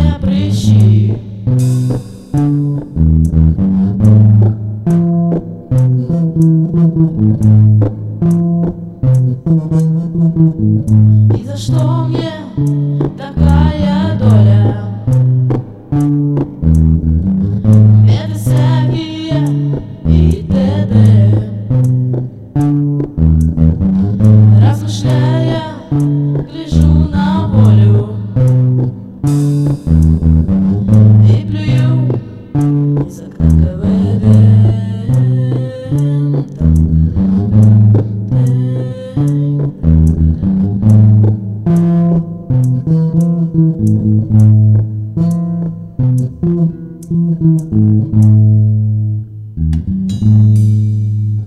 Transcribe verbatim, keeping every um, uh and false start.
злые прыщи. И за что мне такая доля? Это всякие и т.д. Размышляя, гляжу на волю.